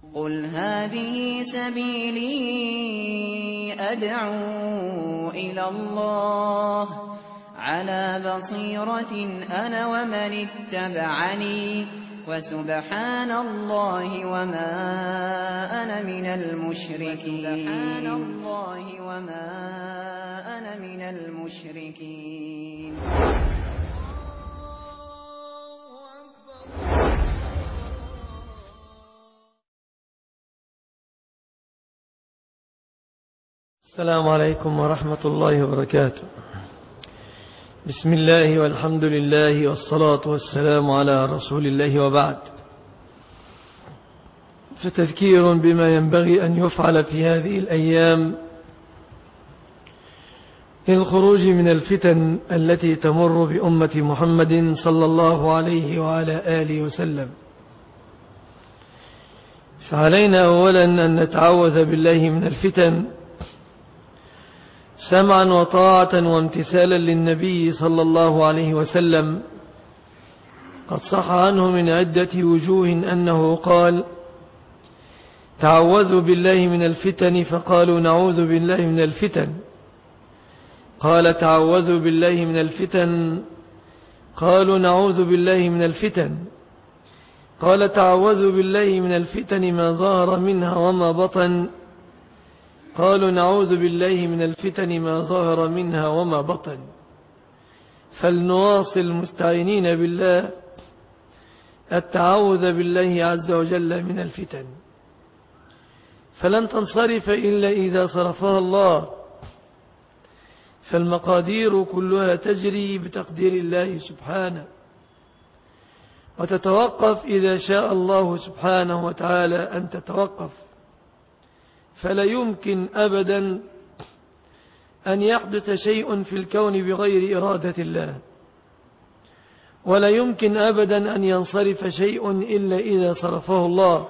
قُلْ هَٰذِهِ سَبِيلِي أَدْعُو إِلَى اللَّهِ عَلَىٰ بَصِيرَةٍ أَنَا وَمَنِ اتَّبَعَنِي ۖ وَسُبْحَانَ اللَّهِ وَمَا أَنَا مِنَ الْمُشْرِكِينَ. السلام عليكم ورحمة الله وبركاته. بسم الله والحمد لله والصلاة والسلام على رسول الله، وبعد، فتذكير بما ينبغي أن يفعل في هذه الأيام للخروج من الفتن التي تمر بأمة محمد صلى الله عليه وعلى آله وسلم. فعلينا أولا أن نتعوذ بالله من الفتن سمعا وطاعة وامتثالا للنبي صلى الله عليه وسلم. قد صح عنه من عدة وجوه أنه قال: تعوذوا بالله من الفتن، فقالوا نعوذ بالله من الفتن. قال: تعوذوا بالله من الفتن، قالوا نعوذ بالله من الفتن. قال: تعوذوا بالله من الفتن ما ظهر منها وما بطن. قالوا نعوذ بالله من الفتن ما ظهر منها وما بطن. فلنواصل مستعينين بالله التعوذ بالله عز وجل من الفتن، فلن تنصرف إلا إذا صرفها الله، فالمقادير كلها تجري بتقدير الله سبحانه، وتتوقف إذا شاء الله سبحانه وتعالى أن تتوقف. فلا يمكن أبدا أن يحدث شيء في الكون بغير إرادة الله، ولا يمكن أبدا أن ينصرف شيء إلا إذا صرفه الله.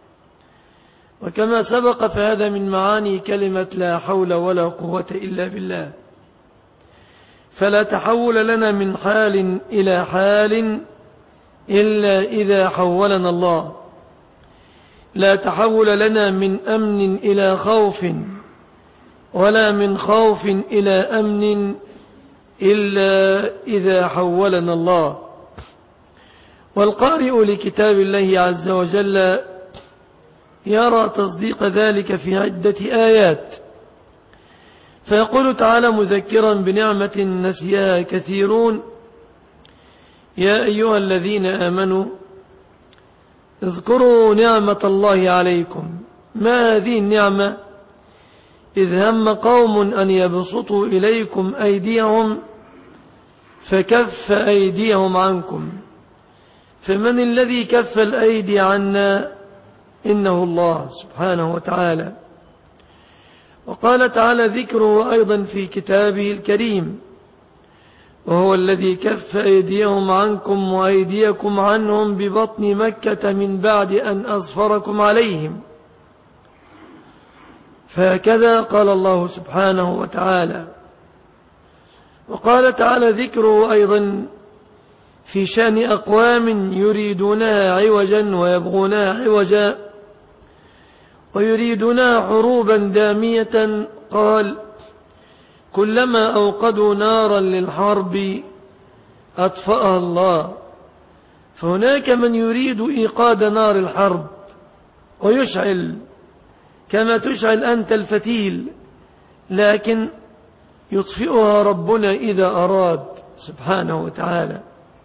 وكما سبق فهذا من معاني كلمة لا حول ولا قوة إلا بالله. فلا تحول لنا من حال إلى حال إلا إذا حولنا الله، لا تحول لنا من أمن إلى خوف، ولا من خوف إلى أمن إلا إذا حولنا الله. والقارئ لكتاب الله عز وجل يرى تصديق ذلك في عدة آيات، فيقول تعالى مذكرا بنعمة نسيها كثيرون: يا أيها الذين آمنوا اذكروا نعمة الله عليكم. ما هذه النعمة؟ إذ هم قوم أن يبسطوا إليكم أيديهم فكف أيديهم عنكم. فمن الذي كف الأيدي عنا؟ إنه الله سبحانه وتعالى. وقال تعالى ذكره أيضا في كتابه الكريم: وهو الذي كف أيديهم عنكم وأيديكم عنهم ببطن مكة من بعد أن أظفركم عليهم. فهكذا قال الله سبحانه وتعالى. وقال تعالى ذكره أيضا في شأن أقوام يريدونها عوجا ويبغونها عوجا ويريدونها حروبا دامية. قال: كلما أوقدوا نارا للحرب أطفأها الله. فهناك من يريد إيقاد نار الحرب ويشعل كما تشعل أنت الفتيل، لكن يطفئها ربنا إذا أراد سبحانه وتعالى.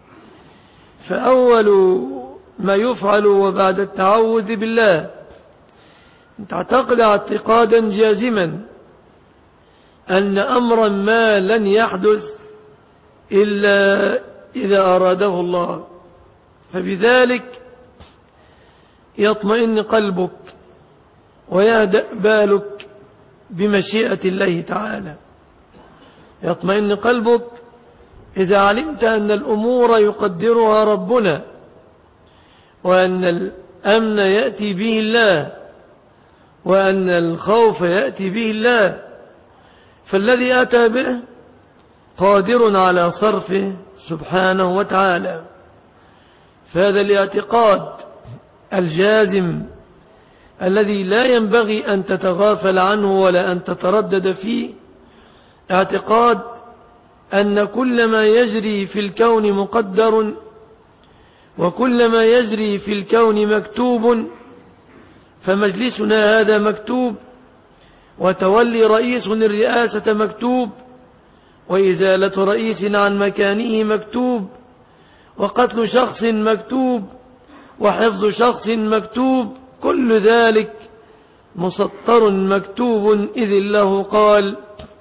فأول ما يفعل وبعد التعوذ بالله أن تعتقد اعتقادا جازما أن أمرا ما لن يحدث إلا إذا أراده الله، فبذلك يطمئن قلبك ويهدأ بالك بمشيئة الله تعالى. يطمئن قلبك إذا علمت أن الأمور يقدرها ربنا، وأن الأمن يأتي به الله، وأن الخوف يأتي به الله، فالذي أتى به قادر على صرفه سبحانه وتعالى. فهذا الاعتقاد الجازم الذي لا ينبغي أن تتغافل عنه ولا أن تتردد فيه، اعتقاد أن كل ما يجري في الكون مقدر، وكل ما يجري في الكون مكتوب، فمجلسنا هذا مكتوب، وتولي رئيس الرئاسة مكتوب، وإزالة رئيس عن مكانه مكتوب، وقتل شخص مكتوب، وحفظ شخص مكتوب، كل ذلك مسطر مكتوب. إذ الله قال: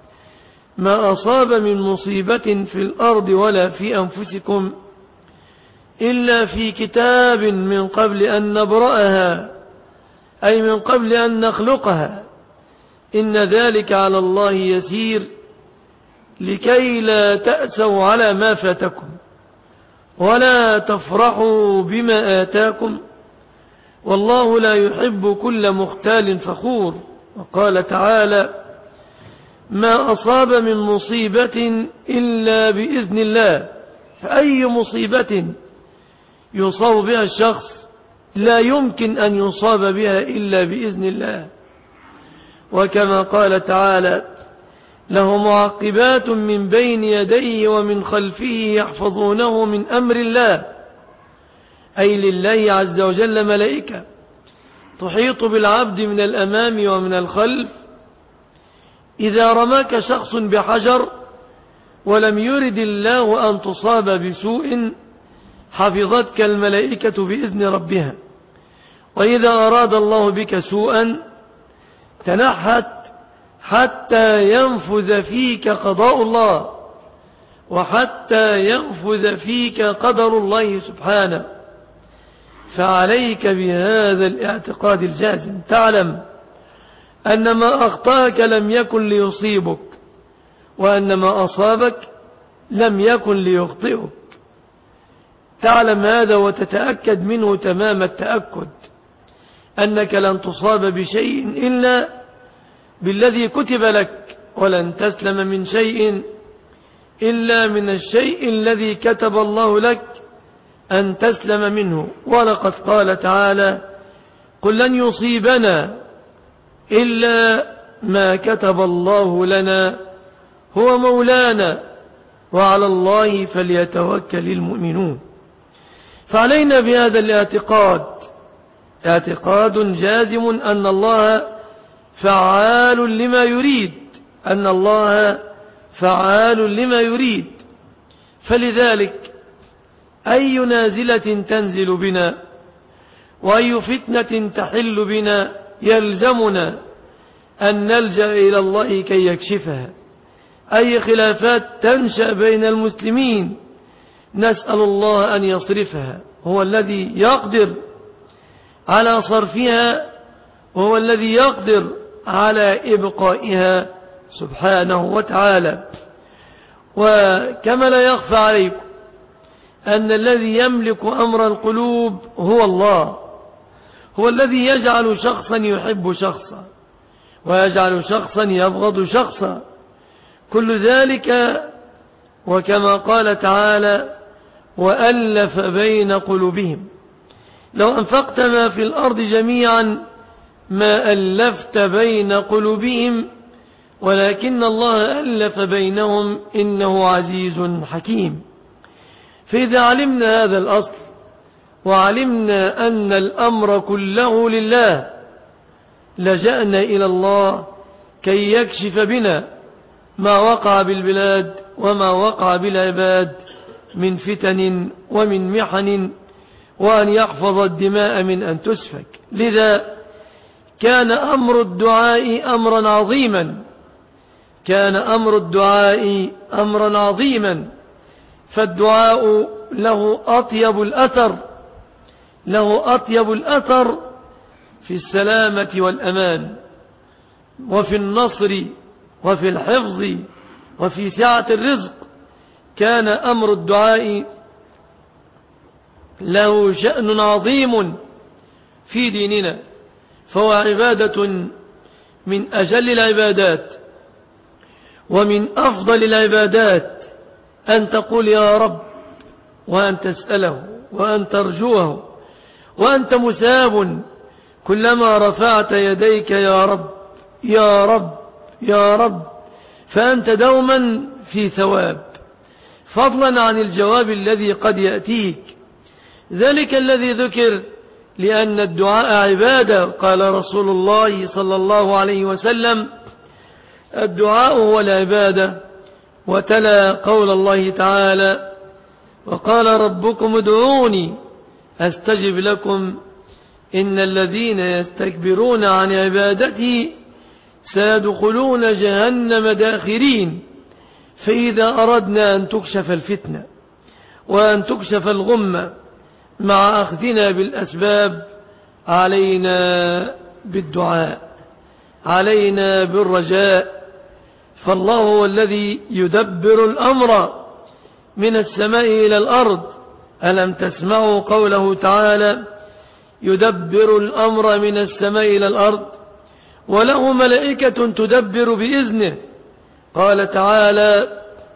ما أصاب من مصيبة في الأرض ولا في أنفسكم إلا في كتاب من قبل أن نبرأها، أي من قبل أن نخلقها، إن ذلك على الله يسير، لكي لا تأسوا على ما فاتكم ولا تفرحوا بما آتاكم، والله لا يحب كل مختال فخور. وقال تعالى: ما أصاب من مصيبة إلا بإذن الله. فأي مصيبة يصاب بها الشخص لا يمكن أن يصاب بها إلا بإذن الله. وكما قال تعالى: له معقبات من بين يديه ومن خلفه يحفظونه من أمر الله، أي لله عز وجل ملائكة تحيط بالعبد من الأمام ومن الخلف. إذا رماك شخص بحجر ولم يرد الله أن تصاب بسوء، حفظتك الملائكة بإذن ربها، وإذا أراد الله بك سوءا تنحت حتى ينفذ فيك قضاء الله، وحتى ينفذ فيك قدر الله سبحانه. فعليك بهذا الاعتقاد الجازم، تعلم أن ما أخطأك لم يكن ليصيبك، وأن ما أصابك لم يكن ليخطئك. تعلم هذا وتتأكد منه تمام التأكد، أنك لن تصاب بشيء إلا بالذي كتب لك، ولن تسلم من شيء إلا من الشيء الذي كتب الله لك أن تسلم منه. ولقد قال تعالى: قل لن يصيبنا إلا ما كتب الله لنا هو مولانا وعلى الله فليتوكل المؤمنون. فعلينا بهذا الاعتقاد، اعتقاد جازم أن الله فعال لما يريد، أن الله فعال لما يريد. فلذلك أي نازلة تنزل بنا وأي فتنة تحل بنا يلزمنا أن نلجأ إلى الله كي يكشفها. أي خلافات تنشأ بين المسلمين نسأل الله أن يصرفها، هو الذي يقدر على صرفها، وهو الذي يقدر على إبقائها سبحانه وتعالى. وكما لا يخفى عليكم أن الذي يملك أمر القلوب هو الله، هو الذي يجعل شخصا يحب شخصا ويجعل شخصا يبغض شخصا، كل ذلك وكما قال تعالى: وألف بين قلوبهم. لو أنفقت ما في الأرض جميعا ما ألفت بين قلوبهم ولكن الله ألف بينهم إنه عزيز حكيم. فإذا علمنا هذا الأصل وعلمنا أن الأمر كله لله لجأنا إلى الله كي يكشف بنا ما وقع بالبلاد وما وقع بالعباد من فتن ومن محن، وأن يحفظ الدماء من أن تسفك. لذا كان أمر الدعاء أمرا عظيما، كان أمر الدعاء أمرا عظيما. فالدعاء له أطيب الأثر، له أطيب الأثر في السلامة والأمان وفي النصر وفي الحفظ وفي سعة الرزق. كان أمر الدعاء له شأن عظيم في ديننا، فهو عبادة من أجل العبادات ومن أفضل العبادات، أن تقول يا رب وأن تسأله وأن ترجوه وأنت مثاب كلما رفعت يديك يا رب يا رب يا رب فأنت دوما في ثواب، فضلا عن الجواب الذي قد يأتيك. ذلك الذي ذكر لأن الدعاء عبادة. قال رسول الله صلى الله عليه وسلم: الدعاء هو العبادة. وتلا قول الله تعالى: وقال ربكم ادعوني أستجب لكم إن الذين يستكبرون عن عبادتي سيدخلون جهنم داخرين. فإذا أردنا أن تكشف الفتنة وأن تكشف الغمة مع أخذنا بالأسباب علينا بالدعاء، علينا بالرجاء. فالله هو الذي يدبر الأمر من السماء إلى الأرض. ألم تسمعوا قوله تعالى: يدبر الأمر من السماء إلى الأرض وله ملائكة تدبر بإذنه. قال تعالى: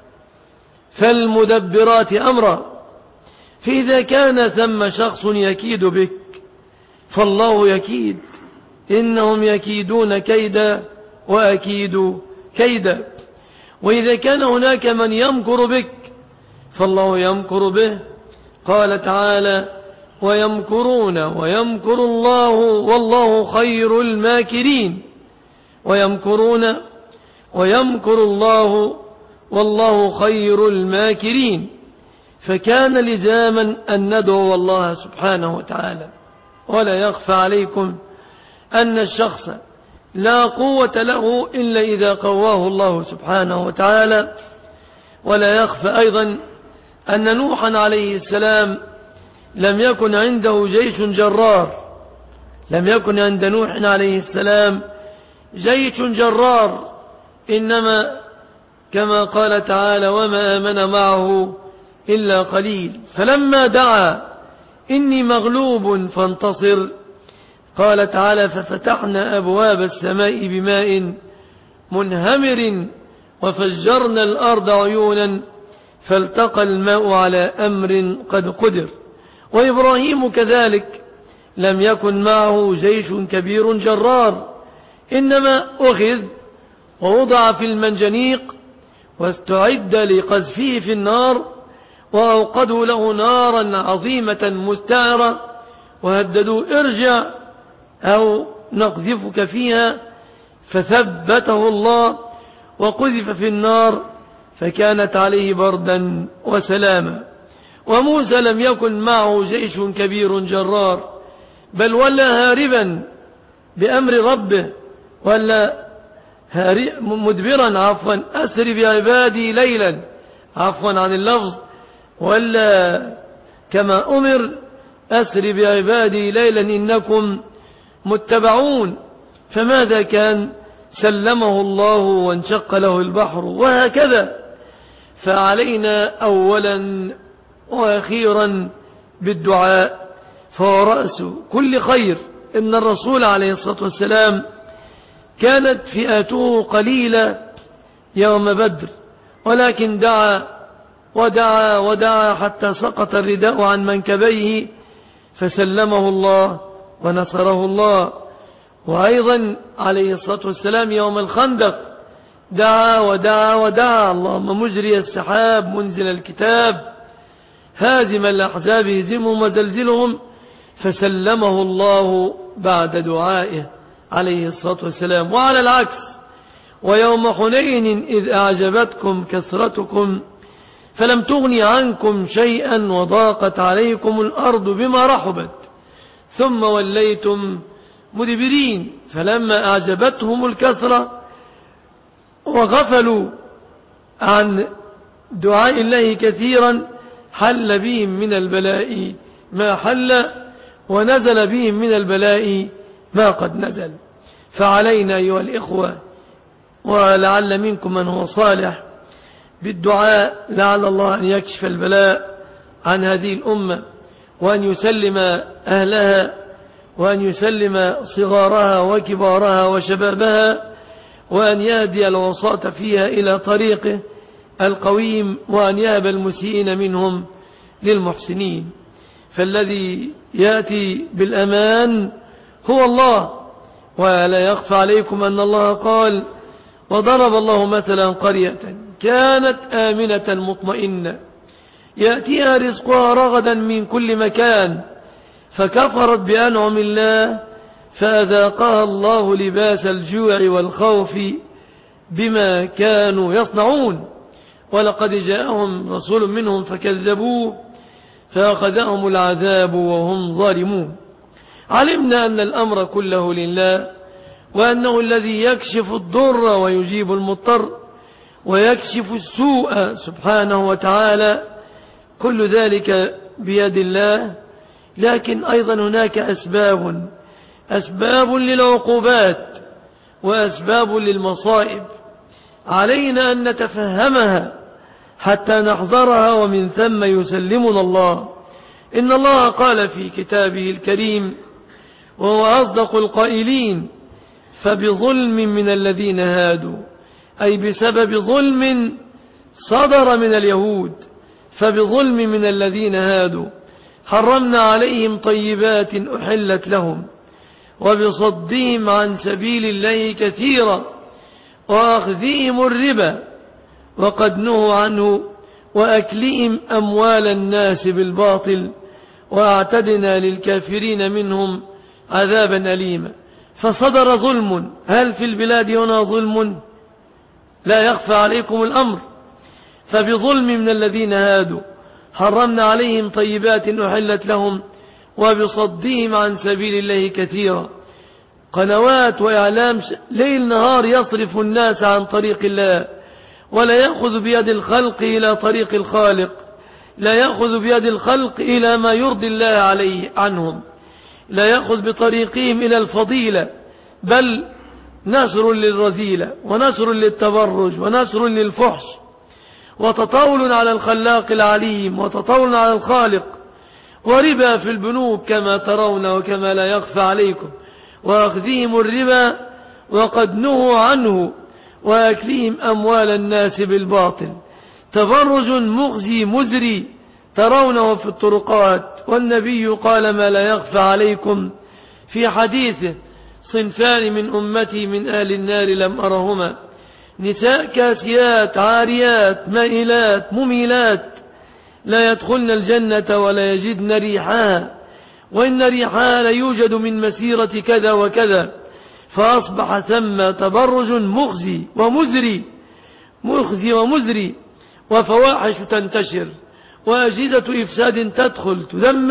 فالمدبرات أمرا. فإذا كان ثم شخص يكيد بك فالله يكيد. إنهم يكيدون كيدا وأكيد كيدا. وإذا كان هناك من يمكر بك فالله يمكر به. قال تعالى: ويمكرون ويمكر الله والله خير الماكرين. ويمكرون ويمكر الله والله خير الماكرين. فكان لزاما أن ندعو الله سبحانه وتعالى. ولا يخفى عليكم أن الشخص لا قوة له إلا إذا قواه الله سبحانه وتعالى. ولا يخفى أيضا أن نوحا عليه السلام لم يكن عنده جيش جرار. لم يكن عند نوح عليه السلام جيش جرار، إنما كما قال تعالى: وما آمن معه إلا قليل. فلما دعا إني مغلوب فانتصر قال تعالى: ففتحنا أبواب السماء بماء منهمر وفجرنا الأرض عيونا فالتقى الماء على أمر قد قدر. وإبراهيم كذلك لم يكن معه جيش كبير جرار، إنما أخذ ووضع في المنجنيق واستعد لقذفه في النار، وأوقدوا له نارا عظيمة مستعرة وهددوا: ارجع أو نقذفك فيها. فثبته الله وقذف في النار فكانت عليه بردا وسلاما. وموسى لم يكن معه جيش كبير جرار، بل ولا هاربا بأمر ربه، ولا مدبرا أسر بعبادي ليلا عن اللفظ، ولا كما أمر: أسر بعبادي ليلا إنكم متبعون. فماذا كان؟ سلمه الله وانشق له البحر. وهكذا فعلينا أولا وأخيرا بالدعاء، فهو رأس كل خير. إن الرسول عليه الصلاة والسلام كانت فئاته قليلة يوم بدر، ولكن دعا ودعا ودعا حتى سقط الرداء عن منكبيه فسلمه الله ونصره الله. وأيضا عليه الصلاة والسلام يوم الخندق دعا ودعا ودعا: اللهم مجري السحاب منزل الكتاب هازم الأحزاب هزمهم وزلزلهم. فسلمه الله بعد دعائه عليه الصلاة والسلام. وعلى العكس: ويوم حنين إذ أعجبتكم كثرتكم فلم تغن عنكم شيئا وضاقت عليكم الأرض بما رحبت ثم وليتم مدبرين. فلما أعجبتهم الكثرة وغفلوا عن دعاء الله كثيرا حل بهم من البلاء ما حل ونزل بهم من البلاء ما قد نزل. فعلينا أيها الإخوة، ولعل منكم من هو صالح، بالدعاء لعل الله أن يكشف البلاء عن هذه الأمة، وأن يسلم أهلها، وأن يسلم صغارها وكبارها وشبابها، وأن يهدي العصاة فيها إلى طريقه القويم، وأن يهب المسيئين منهم للمحسنين. فالذي يأتي بالأمان هو الله. ولا يخفى عليكم أن الله قال: وضرب الله مثلا قرية كانت آمنة مطمئنة يأتيها رزقها رغدا من كل مكان فكفرت بأنعم الله فأذاقها الله لباس الجوع والخوف بما كانوا يصنعون. ولقد جاءهم رسول منهم فكذبوه فأخذهم العذاب وهم ظالمون. علمنا أن الأمر كله لله، وأنه الذي يكشف الضر ويجيب المضطر ويكشف السوء سبحانه وتعالى، كل ذلك بيد الله. لكن أيضا هناك أسباب للعقوبات وأسباب للمصائب، علينا أن نتفهمها حتى نحذرها، ومن ثم يسلمنا الله. إن الله قال في كتابه الكريم وهو أصدق القائلين: فبظلم من الذين هادوا، أي بسبب ظلم صدر من اليهود، فبظلم من الذين هادوا حرمنا عليهم طيبات أحلت لهم، وبصدهم عن سبيل الله كثيرا، وأخذهم الربا وقد نهوا عنه، وأكلهم أموال الناس بالباطل، وأعتدنا للكافرين منهم عذابا أليما. فصدر ظلم. هل في البلاد هنا ظلم؟ لا يخفى عليكم الأمر. فبظلم من الذين هادوا حرمنا عليهم طيبات أحلت لهم، وبصدهم عن سبيل الله كثيرا. قنوات وإعلام ليل نهار يصرف الناس عن طريق الله، ولا يأخذ بيد الخلق إلى طريق الخالق، لا يأخذ بيد الخلق إلى ما يرضي الله عنهم، لا يأخذ بطريقهم إلى الفضيلة، بل نشر للرذيلة ونشر للتبرج ونشر للفحش، وتطاول على الخلاق العليم وتطاول على الخالق، وربا في البنوك كما ترون وكما لا يخفى عليكم، وأخذهم الربا وقد نهوا عنه، وأكلهم أموال الناس بالباطل. تبرج مخزي مزري ترونه في الطرقات، والنبي قال ما لا يخفى عليكم في حديثه: صنفان من أمتي من أهل النار لم أرهما: نساء كاسيات عاريات مائلات مميلات لا يدخلن الجنة ولا يجدن ريحها، وإن ريحها ليوجد من مسيرة كذا وكذا. فأصبح ثم تبرج مخزي ومزري، وفواحش تنتشر، وأجهزة إفساد تدخل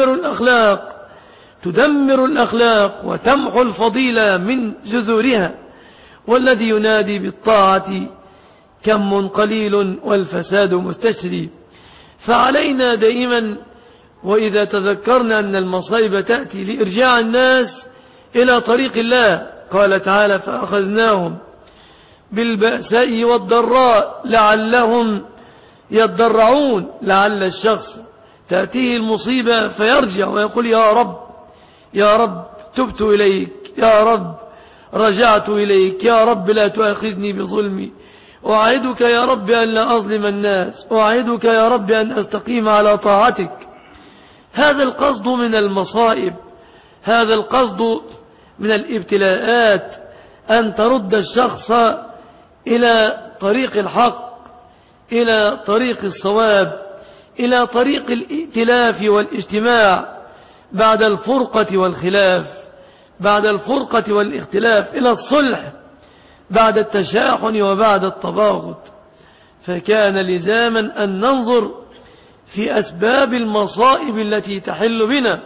تدمر الأخلاق وتمحو الفضيلة من جذورها. والذي ينادي بالطاعة كم قليل والفساد مستشري. فعلينا دائما وإذا تذكرنا أن المصائب تأتي لإرجاع الناس إلى طريق الله، قال تعالى: فأخذناهم بالبأساء والضراء لعلهم يضرعون. لعل الشخص تأتيه المصيبة فيرجع ويقول: يا رب تبت إليك، يا رب رجعت إليك، يا رب لا تؤاخذني بظلمي، أعيدك يا رب أن لا أظلم الناس، أعيدك يا رب أن أستقيم على طاعتك. هذا القصد من المصائب، هذا القصد من الابتلاءات، أن ترد الشخص إلى طريق الحق، إلى طريق الصواب، إلى طريق الائتلاف والاجتماع بعد الفرقة والخلاف، بعد الفرقة والاختلاف، إلى الصلح بعد التشاحن وبعد التباغض. فكان لزاما أن ننظر في أسباب المصائب التي تحل بنا.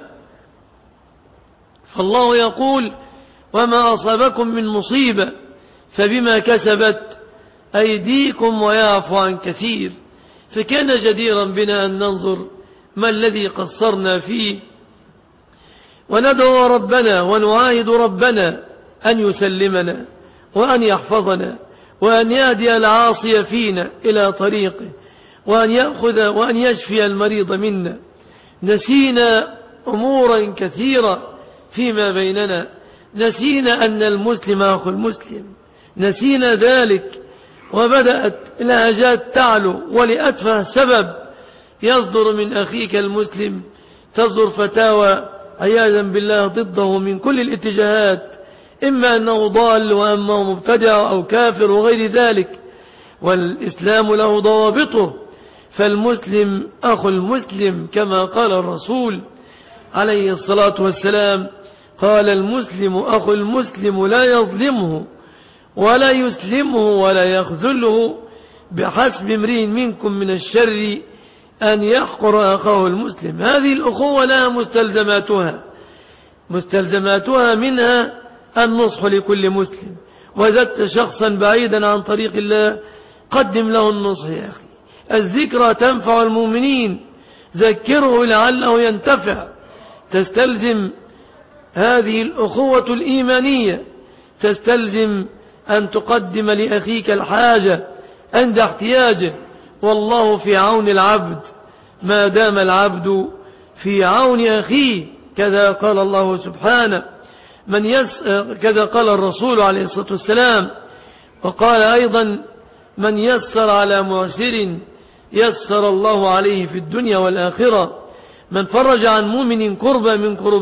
فالله يقول: وما أصابكم من مصيبة فبما كسبت أيديكم ويعفو عن كثير. فكان جديرا بنا أن ننظر ما الذي قصرنا فيه، وندعو ربنا ونعاهد ربنا أن يسلمنا وأن يحفظنا، وأن يهدي العاصي فينا إلى طريقه، وأن يأخذ وأن يشفي المريض منا. نسينا أمورا كثيرة فيما بيننا، نسينا أن المسلم أخو المسلم، نسينا ذلك، وبدأت الهجات تعلو، ولأتفه سبب يصدر من أخيك المسلم تصدر فتاوى عياذا بالله ضده من كل الاتجاهات، إما أنه ضال وأما مبتدع أو كافر وغير ذلك. والإسلام له ضوابطه، فالمسلم أخو المسلم كما قال الرسول عليه الصلاة والسلام، قال المسلم أخو المسلم لا يظلمه ولا يسلمه ولا يخذله، بحسب امرئ منكم من الشر أن يحقر أخاه المسلم. هذه الأخوة لها مستلزماتها منها النصح لكل مسلم. وجدت شخصا بعيدا عن طريق الله قدم له النصح يا أخي. الذكرى تنفع المؤمنين، ذكره لعله ينتفع. تستلزم هذه الأخوة الإيمانية، تستلزم أن تقدم لأخيك الحاجة عند احتياجه. والله في عون العبد ما دام العبد في عون أخيه، كذا قال الله سبحانه. كذا قال الرسول عليه الصلاة والسلام. وقال أيضا من يسر على معسر يسر الله عليه في الدنيا والآخرة. من فرج عن مؤمن كربة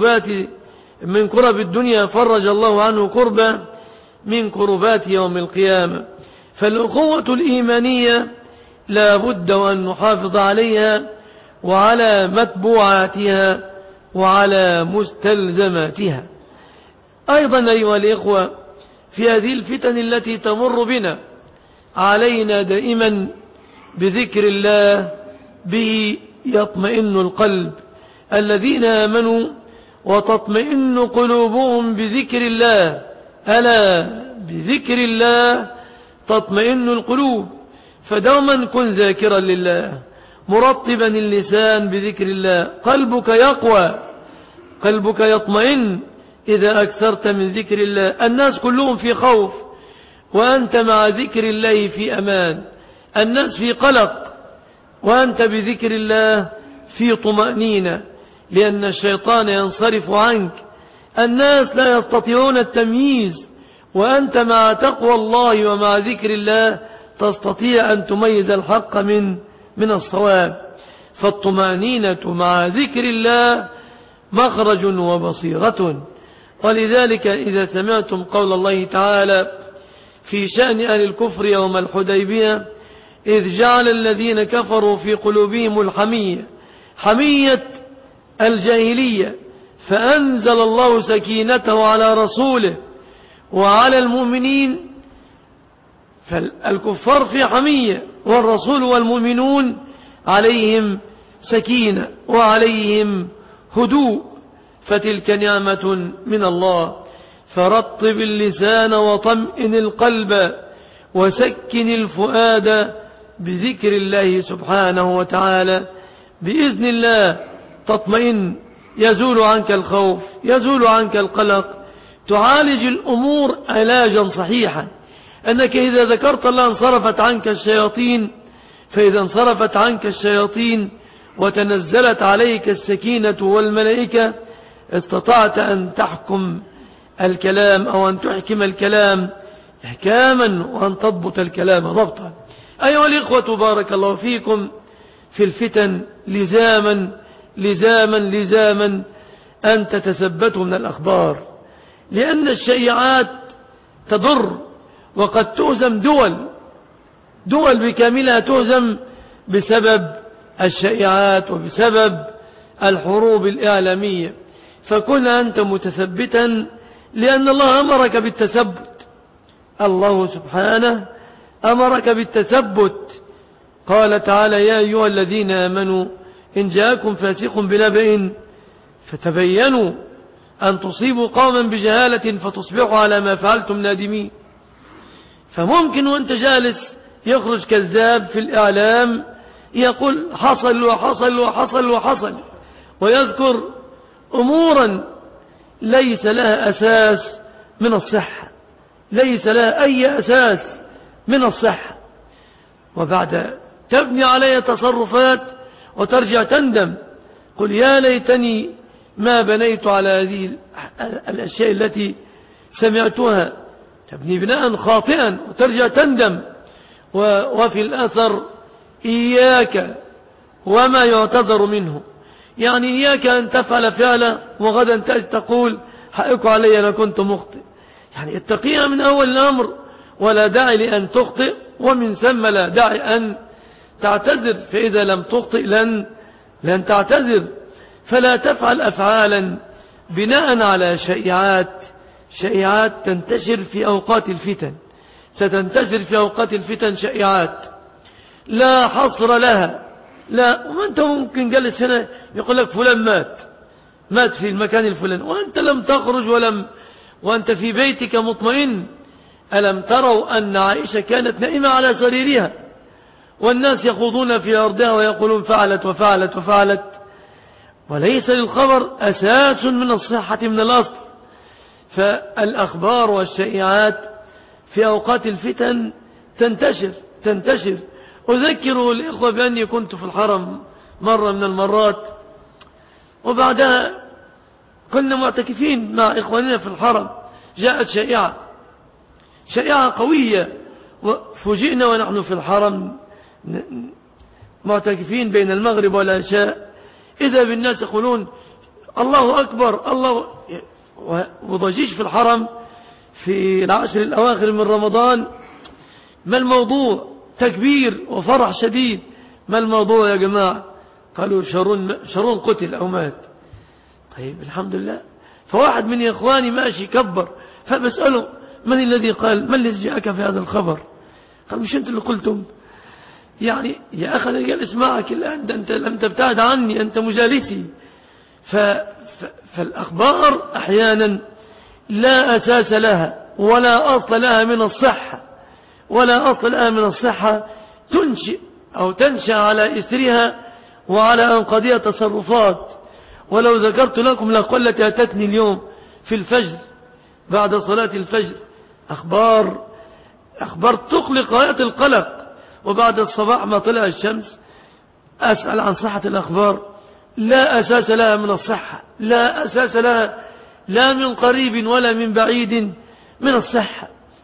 من كرب الدنيا فرج الله عنه كربة من كربات يوم القيامة. فالأخوة الإيمانية لا بد وأن نحافظ عليها وعلى متبوعاتها وعلى مستلزماتها. أيضا أيها الإخوة، في هذه الفتن التي تمر بنا علينا دائما بذكر الله، به يطمئن القلب. الذين آمنوا وتطمئن قلوبهم بذكر الله، ألا بذكر الله تطمئن القلوب. فدوما كن ذاكرا لله، مرطبا اللسان بذكر الله، قلبك يقوى، قلبك يطمئن إذا أكثرت من ذكر الله. الناس كلهم في خوف وأنت مع ذكر الله في أمان. الناس في قلق وأنت بذكر الله في طمأنينة، لأن الشيطان ينصرف عنك. الناس لا يستطيعون التمييز، وأنت مع تقوى الله ومع ذكر الله تستطيع أن تميز الحق من الصواب. فالطمأنينة مع ذكر الله مخرج وبصيرة. ولذلك إذا سمعتم قول الله تعالى في شأن أهل الكفر يوم الحديبية، إذ جعل الذين كفروا في قلوبهم الحمية، حمية الجاهلية، فأنزل الله سكينته على رسوله وعلى المؤمنين. فالكفار في حمية، والرسول والمؤمنون عليهم سكينة وعليهم هدوء، فتلك نعمة من الله. فرطب اللسان وطمئن القلب وسكن الفؤاد بذكر الله سبحانه وتعالى. بإذن الله تطمئن، يزول عنك الخوف، يزول عنك القلق، تعالج الأمور علاجا صحيحا. أنك إذا ذكرت الله انصرفت عنك الشياطين، فإذا انصرفت عنك الشياطين وتنزلت عليك السكينة والملائكة، استطعت أن تحكم الكلام أو أن تحكم الكلام إحكاما، وأن تضبط الكلام ضبطا. أيها الإخوة بارك الله فيكم، في الفتن لزاما أن تتثبتوا من الأخبار، لأن الشائعات تضر، وقد تهزم دول بكاملها تهزم بسبب الشائعات وبسبب الحروب الإعلامية. فكن أنت متثبتا، لأن الله أمرك بالتثبت. الله سبحانه أمرك بالتثبت. قال تعالى يا أيها الذين آمنوا إن جاءكم فاسق بنبأ فتبينوا أن تصيبوا قوما بجهالة فتصبحوا على ما فعلتم نادمين. فممكن وانت جالس يخرج كذاب في الإعلام يقول حصل وحصل وحصل وحصل، ويذكر أمورا ليس لها أساس من الصحة، ليس لها أي أساس من الصحة، وبعد تبني عليها تصرفات وترجع تندم. قل يا ليتني ما بنيت على هذه الأشياء التي سمعتها. تبني بناء خاطئا وترجع تندم. وفي الأثر إياك وما يعتذر منه، يعني إياك أن تفعل فعلا وغدا تقول حقك علي أنا كنت مخطئ. يعني اتقيها من أول الأمر، ولا داعي لأن تخطئ، ومن ثم لا داعي أن تعتذر، فإذا لم تخطئ لن تعتذر. فلا تفعل أفعالا بناء على شائعات تنتشر في أوقات الفتن. ستنتشر في أوقات الفتن شائعات لا حصر لها. لا، وأنت ممكن جلس هنا يقول لك فلان مات في المكان الفلاني، وأنت لم تخرج وأنت في بيتك مطمئن. ألم تروا أن عائشة كانت نائمة على سريرها والناس يخوضون في أرضها ويقولون فعلت وفعلت وفعلت؟ وليس للخبر أساس من الصحة من الأصل. فالأخبار والشائعات في أوقات الفتن تنتشر. أذكر الإخوة بأني كنت في الحرم مرة من المرات، وبعدها كنا معتكفين مع إخواننا في الحرم، جاءت شائعة قوية، وفوجئنا ونحن في الحرم معتكفين بين المغرب والعشاء، إذا بالناس يقولون الله أكبر الله، وضجيج في الحرم في العشر الأواخر من رمضان. ما الموضوع؟ تكبير وفرح شديد. ما الموضوع يا جماعة؟ قالوا شرون قتل أو مات. طيب الحمد لله. فواحد من إخواني ماشي كبر، فبسأله من الذي قال؟ ما الذي جاءك في هذا الخبر؟ قال مش أنت اللي قلتم؟ يعني يا أخي أنا جالس معك الآن، أنت لم تبتعد عني، أنت مجالسي. فالأخبار أحيانا لا أساس لها ولا أصل لها من الصحة، تنشئ أو تنشأ على إثرها وعلى أنقاضها تصرفات. ولو ذكرت لكم لقلت أتتني اليوم في الفجر بعد صلاة الفجر أخبار تقلق غاية القلق، وبعد الصباح ما طلع الشمس أسأل عن صحة الأخبار، لا أساس لها من الصحة، لا أساس لها لا من قريب ولا من بعيد من الصحة.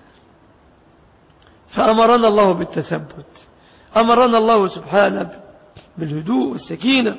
فأمرنا الله بالتثبت، أمرنا الله سبحانه بالهدوء والسكينة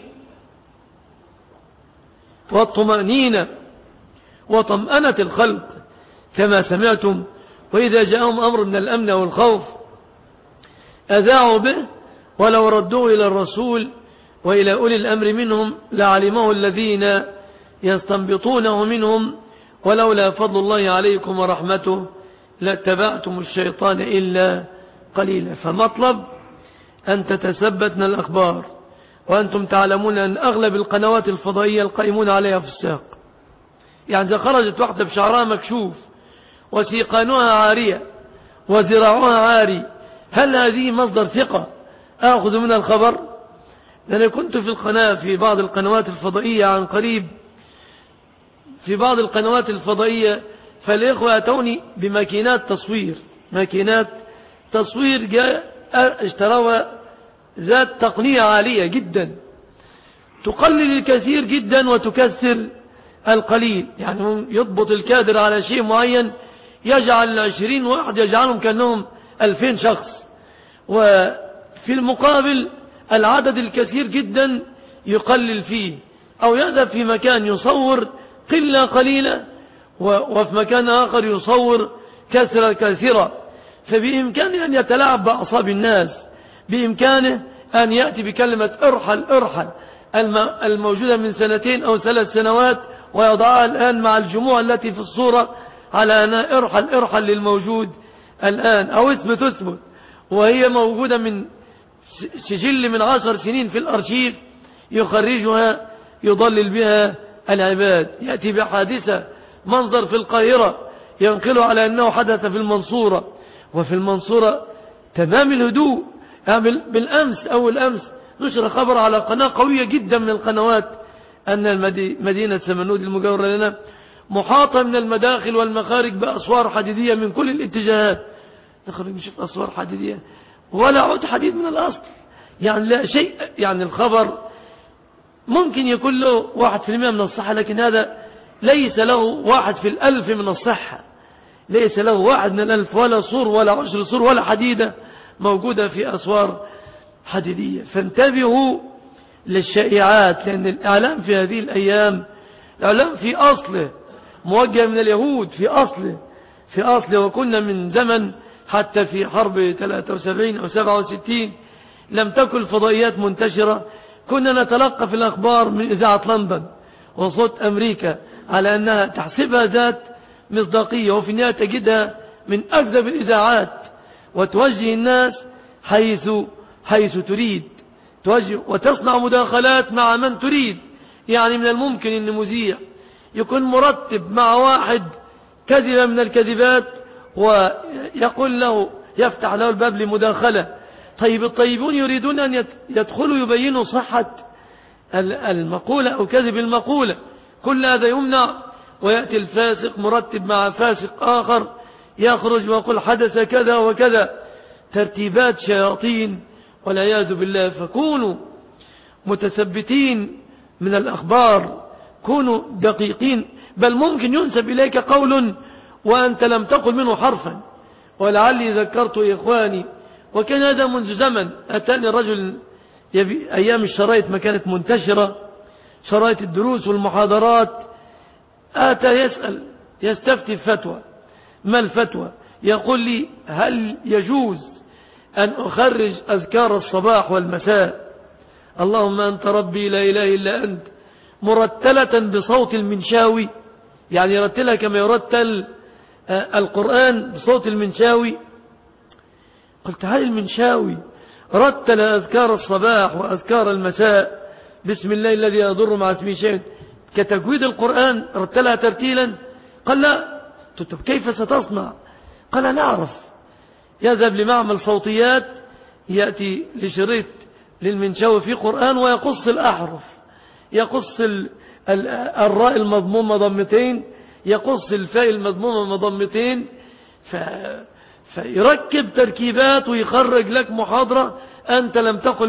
والطمأنينة وطمأنة الخلق كما سمعتم. وإذا جاءهم أمر من الأمن والخوف أذاعوا به، ولو ردوه إلى الرسول وإلى أولي الأمر منهم لعلمه الذين يستنبطونه منهم، ولولا فضل الله عليكم ورحمته لاتبعتم الشيطان إلا قليلا. فالمطلب أن تتثبت من الأخبار، وأنتم تعلمون أن أغلب القنوات الفضائية القائمون عليها في الساق. يعني إذا خرجت واحدة بشعرها مكشوف وسيقانها عارية وزراعها عاري، هل هذه مصدر ثقة أخذ من الخبر؟ لأن كنت في القناة في بعض القنوات الفضائية عن قريب، في بعض القنوات الفضائية، فالإخوة أتوني بماكينات تصوير اشتروها ذات تقنية عالية جدا، تقلل الكثير جدا وتكثر القليل. يعني يضبط الكادر على شيء معين، يجعل 20 واحد يجعلهم كأنهم 2000 شخص، وفي المقابل العدد الكثير جدا يقلل فيه، أو يذهب في مكان يصور قلة قليلة وفي مكان آخر يصور كثرة كثيرة. فبإمكانه أن يتلاعب بأعصاب الناس، بإمكانه أن يأتي بكلمة ارحل الموجودة من 2 أو 3 سنوات ويضعها الآن مع الجموع التي في الصورة على أن ارحل للموجود الآن، أو اثبت، وهي موجودة من سجل من 10 سنين في الأرشيف، يخرجها يضلل بها العباد. يأتي بحادثة منظر في القاهرة ينقله على أنه حدث في المنصورة، وفي المنصورة تمام الهدوء. بالأمس أو الأمس نشر خبر على قناة قوية جدا من القنوات أن مدينة سمنود المجاورة لنا محاطة من المداخل والمخارج بأسوار حديدية من كل الاتجاهات. نخرج نشوف أسوار حديدية ولا عود حديد من الأصل، يعني لا شيء. يعني الخبر ممكن يكون له 1% من الصحة، لكن هذا ليس له 1 في 1000 من الصحة، ليس له 1 من 1000 ولا صور ولا 10 صور ولا حديدة موجودة في أسوار حديدية. فانتبهوا للشائعات، لأن الإعلام في هذه الأيام الإعلام في أصله موجه من اليهود في أصله. وكنا من زمن حتى في حرب 73 أو 67 لم تكن الفضائيات منتشرة، كنا نتلقى في الأخبار من إذاعة لندن وصوت أمريكا على أنها تحسبها ذات مصداقية، وفي النهاية تجدها من أكذب الإذاعات، وتوجه الناس حيث تريد، توجه وتصنع مداخلات مع من تريد. يعني من الممكن أن مذيع يكون مرتب مع واحد كذبة من الكذبات ويقول له، يفتح له الباب لمداخلة. طيب الطيبون يريدون أن يدخلوا يبينوا صحة المقولة أو كذب المقولة، كل هذا يمنع. ويأتي الفاسق مرتب مع فاسق آخر يخرج ويقول حدث كذا وكذا، ترتيبات شياطين والعياذ بالله. فكونوا متثبتين من الأخبار، كونوا دقيقين، بل ممكن ينسب إليك قول وأنت لم تقل منه حرفا. ولعلي ذكرت إخواني، وكان هذا منذ زمن، أتاني رجل أيام الشرايط ما كانت منتشرة، شرايط الدروس والمحاضرات، آتى يسأل يستفتي فتوى. ما الفتوى؟ يقول لي هل يجوز أن أخرج أذكار الصباح والمساء، اللهم أنت ربي لا إله إلا أنت، مرتلة بصوت المنشاوي، يعني يرتلها كما يرتل القرآن بصوت المنشاوي؟ قلت هل المنشاوي رتل أذكار الصباح وأذكار المساء بسم الله الذي يضر مع اسمه شيء كتجويد القرآن، رتلها ترتيلا؟ قال لا. قلت كيف ستصنع؟ قال نعرف، يذهب لمعمل صوتيات، يأتي لشريط للمنشاوي في قرآن ويقص الأحرف، يقص الراء المضمومة ضمتين، يقص الفاء المضمومة مضمتين، فيركب تركيبات ويخرج لك محاضرة أنت لم تقل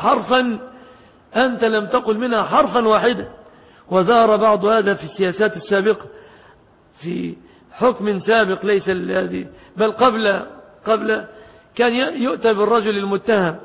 منها حرفا واحدا. وظهر بعض هذا في السياسات السابقة، في حكم سابق ليس الذي بل قبل كان يؤتى بالرجل المتهم،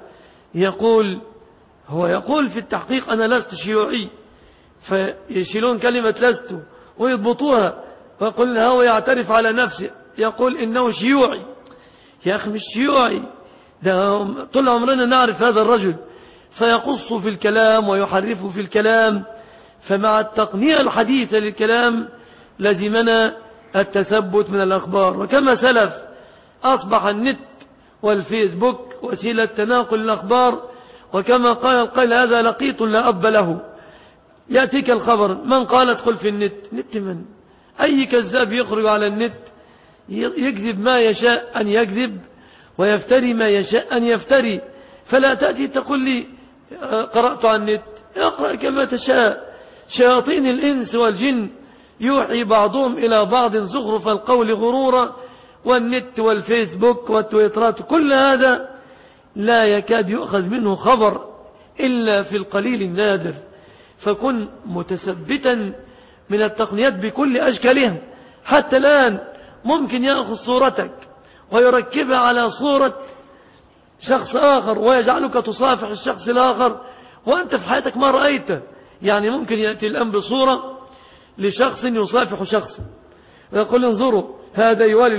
يقول في التحقيق أنا لست شيوعي، فيشيلون كلمة لست ويضبطوها، ويقول هو يعترف على نفسه، يقول إنه شيوعي. يا أخي مش شيوعي، ده طول عمرنا نعرف هذا الرجل، فيقص في الكلام ويحرفه في الكلام. فمع التقنية الحديثة للكلام لزمنا التثبت من الأخبار. وكما سلف أصبح النت والفيسبوك وسيلة تناقل الأخبار، وكما قال القائل هذا لقيط لا أب له، يأتيك الخبر من قال ادخل في النت، نت من؟ أي كذاب يخرج على النت يكذب ما يشاء أن يكذب ويفتري ما يشاء أن يفتري. فلا تأتي تقول لي قرأت عن النت، اقرأ كما تشاء. شياطين الإنس والجن يوحي بعضهم إلى بعض زخرف القول غرورا، والنت والفيسبوك والتويترات كل هذا لا يكاد يؤخذ منه خبر إلا في القليل النادر. فكن متثبتا من التقنيات بكل أشكالها. حتى الآن ممكن يأخذ صورتك ويركبها على صورة شخص آخر ويجعلك تصافح الشخص الآخر وأنت في حياتك ما رأيته. يعني ممكن يأتي الآن بصورة لشخص يصافح شخصا ويقول انظروا هذا يوالي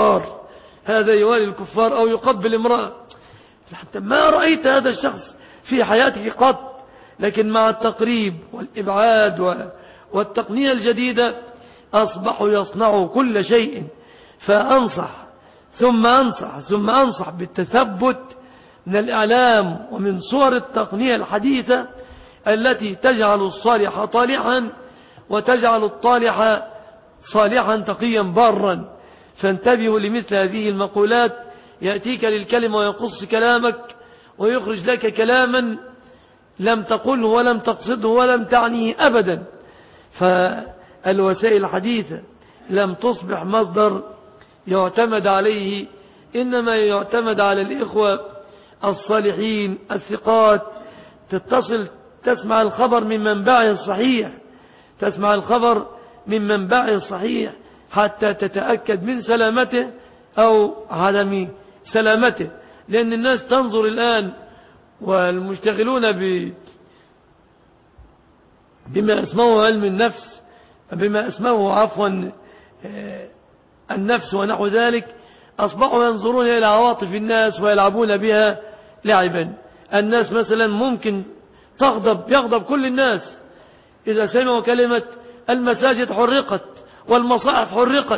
الكفار أو يقبل امرأة، حتى ما رأيت هذا الشخص في حياتك قط. لكن مع التقريب والإبعاد والتقنية الجديدة أصبحوا يصنعوا كل شيء. فأنصح ثم أنصح بالتثبت من الإعلام ومن صور التقنية الحديثة التي تجعل الصالح طالحا وتجعل الطالح صالحا تقيا بارا. فانتبهوا لمثل هذه المقولات، يأتيك للكلمة ويقص كلامك ويخرج لك كلاما لم تقله ولم تقصده ولم تعنيه أبدا. فالوسائل الحديثة لم تصبح مصدر يعتمد عليه، إنما يعتمد على الإخوة الصالحين الثقات. تتصل تسمع الخبر من منبعه الصحيح حتى تتأكد من سلامته أو عدم سلامته. لأن الناس تنظر الآن والمشتغلون بما اسمه علم النفس، بما اسمه عفوا النفس ونحو ذلك، أصبحوا ينظرون إلى عواطف الناس ويلعبون بها لعبا. الناس مثلا ممكن يغضب كل الناس إذا سمعوا كلمة المساجد حرقت والمصاحف حرقت.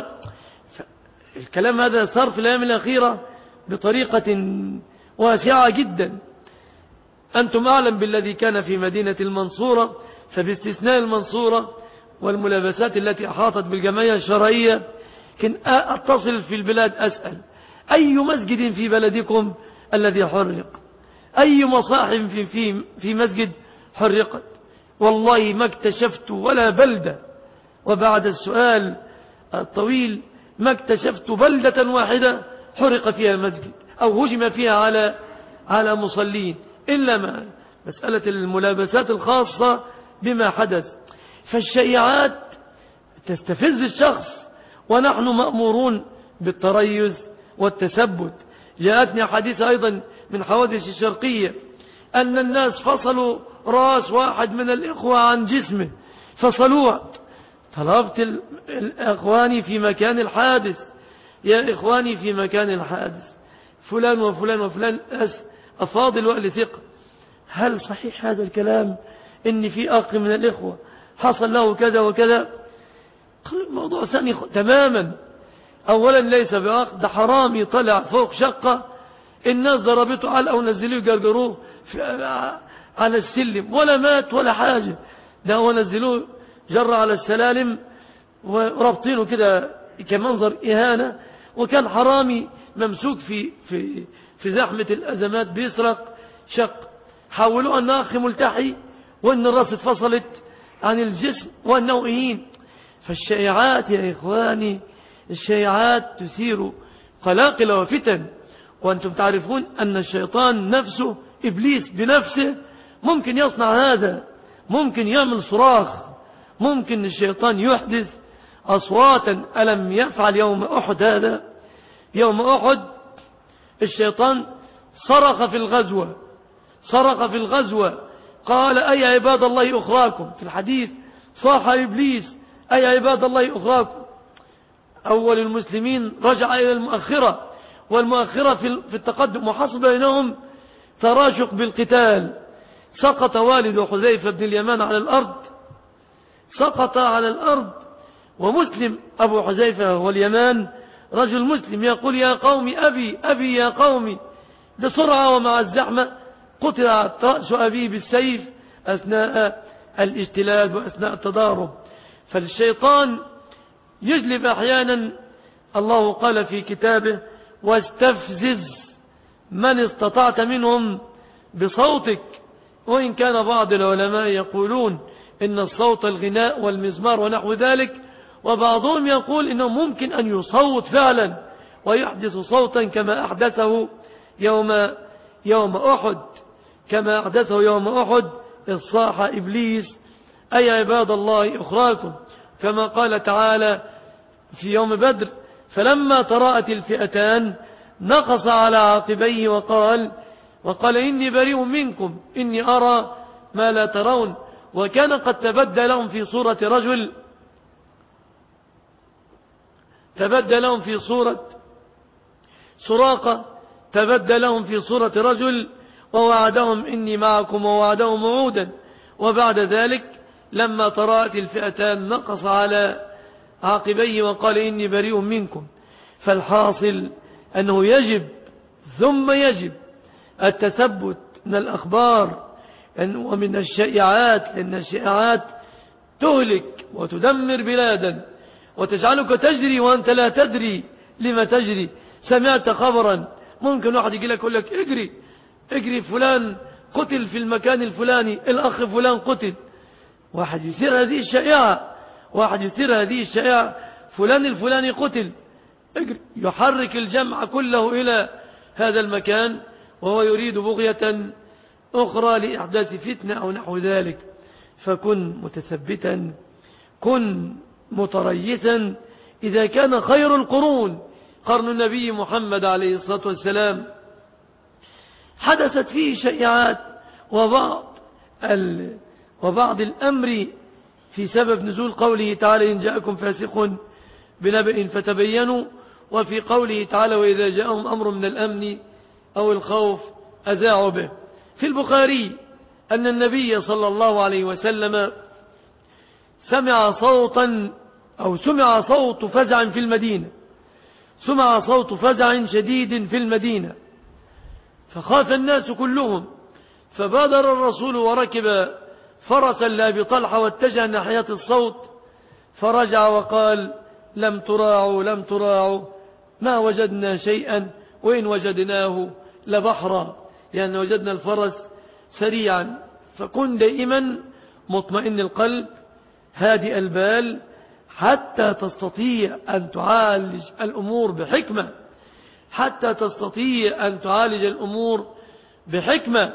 الكلام هذا صار في الأيام الأخيرة بطريقة واسعة جدا. أنتم أعلم بالذي كان في مدينة المنصورة، فباستثناء المنصورة والملابسات التي أحاطت بالجمعية الشرعية، كن أتصل في البلاد أسأل أي مسجد في بلدكم الذي حرق، أي مصاحف في مسجد حرقت. والله ما اكتشفت ولا بلدة، وبعد السؤال الطويل ما اكتشفت بلدة واحدة حرق فيها مسجد أو هجم فيها على مصلين، إلا مسألة الملابسات الخاصة بما حدث. فالشائعات تستفز الشخص، ونحن مأمورون بالتريث والتثبت. جاءتني حديث أيضا من حوادث الشرقية أن الناس فصلوا رأس واحد من الإخوة عن جسمه، فصلوه. طلبت الإخواني في مكان الحادث، يا إخواني في مكان الحادث فلان وفلان وفلان أفاضل وأهل ثقة، هل صحيح هذا الكلام إن في أخ من الإخوة حصل له كذا وكذا؟ موضوع ثاني تماما. أولا ليس بأخ، ده حرامي طلع فوق شقة، الناس ضربته علقة ونزلوه جرجروه على السلم، ولا مات ولا حاجة، ده هو نزلوه جر على السلالم وربطينه كده كمنظر إهانة. وكان حرامي ممسوك في زحمة الأزمات بيسرق شق، حاولوا أن أخي ملتحي وأن الرأس اتفصلت عن الجسم وأنه إهين. فالشائعات يا إخواني، الشائعات تثير قلاقل وفتن. وأنتم تعرفون أن الشيطان نفسه إبليس بنفسه ممكن يصنع هذا، ممكن يعمل صراخ، ممكن الشيطان يحدث أصواتا. ألم يفعل يوم أحد هذا؟ يوم أحد الشيطان صرخ في الغزوة قال أي عباد الله أخراكم. في الحديث صاح إبليس أي عباد الله أخراكم. أول المسلمين رجع إلى المؤخرة، والمؤخرة في التقدم، وحصل بينهم تراشق بالقتال. سقط والد حذيفة بن اليمان على الأرض، سقط على الأرض، ومسلم أبو حذيفة واليمان رجل مسلم يقول يا قوم أبي يا قوم. بسرعة ومع الزحمة قطع رأس أبيه بالسيف أثناء الاجتلاد وأثناء التضارب. فالشيطان يجلب أحيانا. الله قال في كتابه واستفزز من استطعت منهم بصوتك. وإن كان بعض العلماء يقولون إن الصوت الغناء والمزمار ونحو ذلك، وبعضهم يقول إنه ممكن أن يصوت فعلا ويحدث صوتا كما أحدثه يوم أحد، كما أحدثه يوم أحد إذ صاح إبليس أي عباد الله أخراكم. كما قال تعالى في يوم بدر فلما تراءت الفئتان نقص على عقبيه وقال إني بريء منكم إني أرى ما لا ترون. وكان قد تبدى لهم في صورة رجل، تبدى لهم في صورة سراقة، تبدى لهم في صورة رجل ووعدهم إني معكم ووعدهم وعودا. وبعد ذلك لما تراءت الفئتان نقص على عقبيه وقال إني بريء منكم. فالحاصل أنه يجب ثم يجب التثبت من الأخبار ومن الشائعات، لأن الشائعات تهلك وتدمر بلادا وتجعلك تجري وأنت لا تدري لما تجري. سمعت خبرا، ممكن واحد يقول لك اجري فلان قتل في المكان الفلاني، الأخ فلان قتل. واحد يثير هذه الشائعة فلان الفلاني قتل، اجري يحرك الجمع كله إلى هذا المكان وهو يريد بغية أخرى لإحداث فتنة أو نحو ذلك. فكن متثبتا، كن متريثا. إذا كان خير القرون قرن النبي محمد عليه الصلاة والسلام حدثت فيه شائعات وبعض الأمر في سبب نزول قوله تعالى إن جاءكم فاسق بنبأ فتبينوا، وفي قوله تعالى وإذا جاءهم أمر من الأمن أو الخوف أذاعوا به. في البخاري أن النبي صلى الله عليه وسلم سمع صوتا أو سمع صوت فزع في المدينة، سمع صوت فزع شديد في المدينة، فخاف الناس كلهم، فبادر الرسول وركب فرسا لأبي طلحة واتجه ناحية الصوت، فرجع وقال لم تراعوا ما وجدنا شيئا، وإن وجدناه لبحرا، لأن وجدنا الفرس سريعا. فكن دائما مطمئن القلب هادئ البال حتى تستطيع أن تعالج الأمور بحكمة، حتى تستطيع أن تعالج الأمور بحكمة.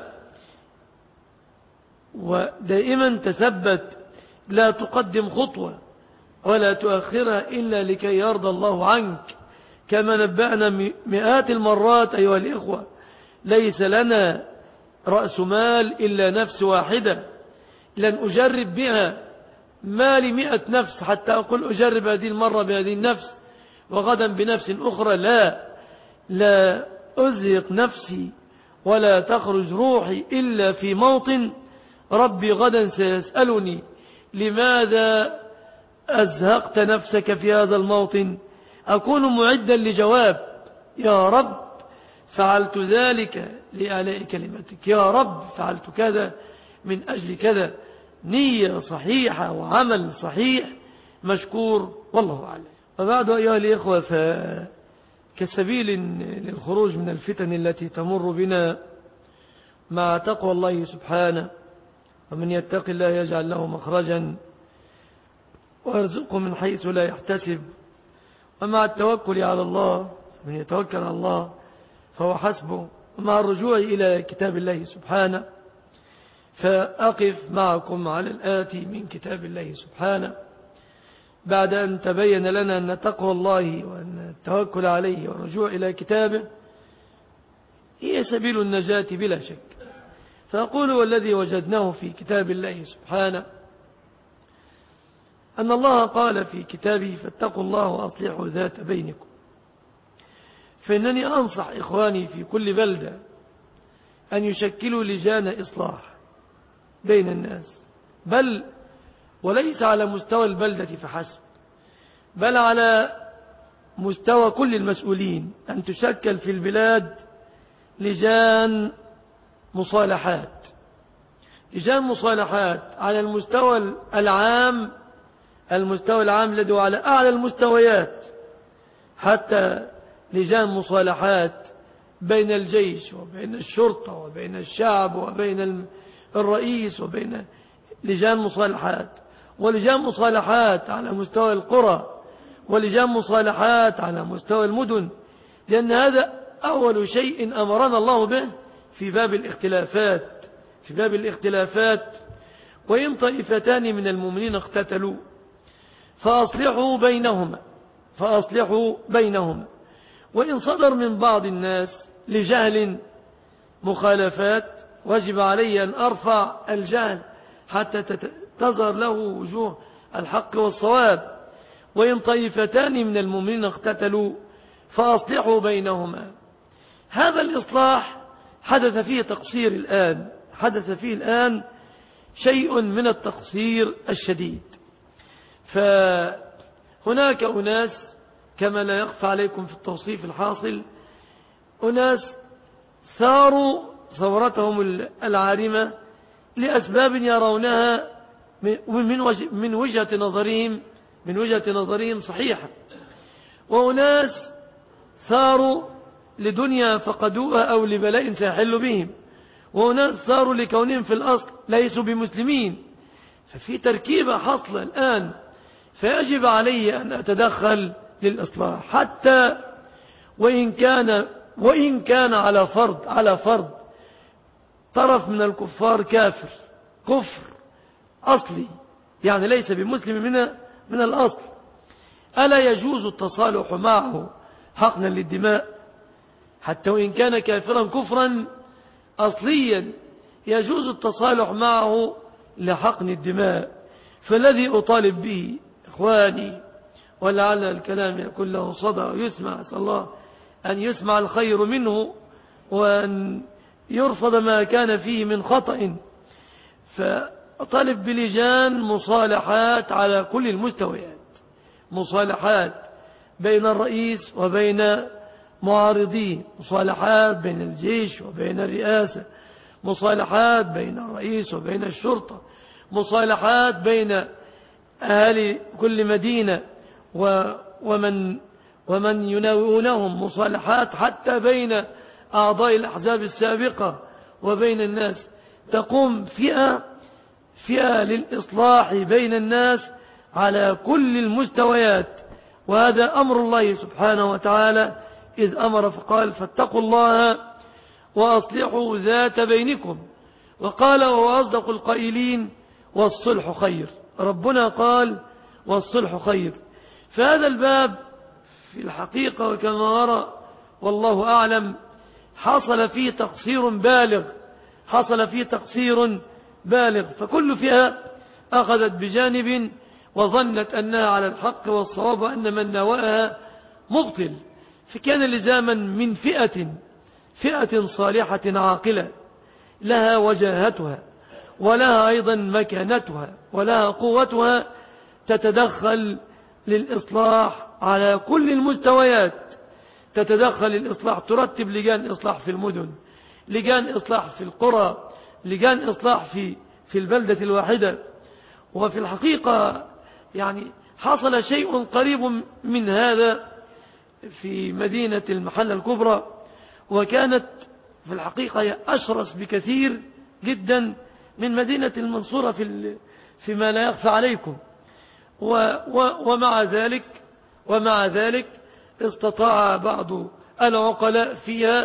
ودائما تثبت، لا تقدم خطوة ولا تؤخرها إلا لكي يرضى الله عنك، كما نبأنا مئات المرات أيها الإخوة. ليس لنا رأس مال إلا نفس واحدة، لن أجرب بها مالي 100 نفس حتى أقول أجرب هذه المرة بهذه النفس وغدا بنفس أخرى. لا أزهق نفسي ولا تخرج روحي إلا في موطن ربي غدا سيسألني لماذا أزهقت نفسك في هذا الموطن، أكون معدا لجواب يا رب فعلت ذلك لآلاء كلمتك، يا رب فعلت كذا من أجل كذا. نية صحيحة وعمل صحيح مشكور، والله أعلم. وبعد أيها الإخوة، فكسبيل للخروج من الفتن التي تمر بنا مع تقوى الله سبحانه، ومن يتق الله يجعل له مخرجا ويرزقه من حيث لا يحتسب، ومع التوكل على الله، من يتوكل على الله فهو حسبه، ومع الرجوع إلى كتاب الله سبحانه. فأقف معكم على الآتي من كتاب الله سبحانه بعد أن تبين لنا أن تقوى الله وأن التوكل عليه والرجوع إلى كتابه هي سبيل النجاة بلا شك. فأقول والذي وجدناه في كتاب الله سبحانه أن الله قال في كتابه فاتقوا الله وأصلحوا ذات بينكم. فإنني أنصح إخواني في كل بلدة أن يشكلوا لجان إصلاح بين الناس، بل وليس على مستوى البلدة فحسب، بل على مستوى كل المسؤولين، أن تشكل في البلاد لجان مصالحات، لجان مصالحات على المستوى العام، المستوى العام الذي على أعلى المستويات، حتى لجان مصالحات بين الجيش وبين الشرطة وبين الشعب وبين الرئيس، وبين لجان مصالحات، ولجان مصالحات على مستوى القرى، ولجان مصالحات على مستوى المدن، لأن هذا أول شيء أمرنا الله به في باب الاختلافات، في باب الاختلافات. وإن طائفتان من المؤمنين اقتتلوا فأصلحوا بينهما، وإن صدر من بعض الناس لجهل مخالفات وجب علي أن أرفع الجهل حتى تظهر له وجوه الحق والصواب. وإن طائفتان من المؤمنين اقتتلوا فأصلحوا بينهما. هذا الإصلاح حدث فيه تقصير الآن، حدث فيه الآن شيء من التقصير الشديد. فهناك أناس كما لا يخفى عليكم في التوصيف الحاصل، أناس ثاروا ثورتهم العارمة لأسباب يرونها من وجهة نظرهم صحيحة، وأناس ثاروا لدنيا فقدوها أو لبلاء سيحل بهم، وأناس ثاروا لكونهم في الأصل ليسوا بمسلمين. ففي تركيبة حصل الآن، فيجب علي أن أتدخل للإصلاح، حتى وإن كان على فرض طرف من الكفار كفر أصلي، يعني ليس بمسلم من الأصل، ألا يجوز التصالح معه حقنا للدماء؟ حتى وإن كان كافرا كفرا أصليا يجوز التصالح معه لحقن الدماء. فالذي أطالب به إخواني، ولعل الكلام يكون له صدى ويسمع، أسأل الله أن يسمع الخير منه وأن يرفض ما كان فيه من خطأ. فأطالب بلجان مصالحات على كل المستويات، مصالحات بين الرئيس وبين معارضيه، مصالحات بين الجيش وبين الرئاسة، مصالحات بين الرئيس وبين الشرطة، مصالحات بين أهالي كل مدينة ومن يناوئونهم، مصالحات حتى بين أعضاء الأحزاب السابقة وبين الناس. تقوم فئة للإصلاح بين الناس على كل المستويات، وهذا أمر الله سبحانه وتعالى إذ أمر فقال فاتقوا الله وأصلحوا ذات بينكم، وقال وهو أصدق القائلين والصلح خير. ربنا قال والصلح خير. فهذا الباب في الحقيقة وكما أرى والله أعلم حصل فيه تقصير بالغ، فكل فئة أخذت بجانب وظنت أنها على الحق والصواب وأن من نواها مبطل. فكان لزاما من فئة صالحة عاقلة لها وجاهتها ولها أيضا مكانتها ولها قوتها تتدخل للإصلاح على كل المستويات، تتدخل للإصلاح، ترتب لجان إصلاح في المدن، لجان إصلاح في القرى، لجان إصلاح في البلدة الواحدة. وفي الحقيقة يعني حصل شيء قريب من هذا في مدينة المحلة الكبرى، وكانت في الحقيقة هي أشرس بكثير جدا من مدينة المنصورة فيما لا يخفى عليكم. ومع ذلك استطاع بعض العقلاء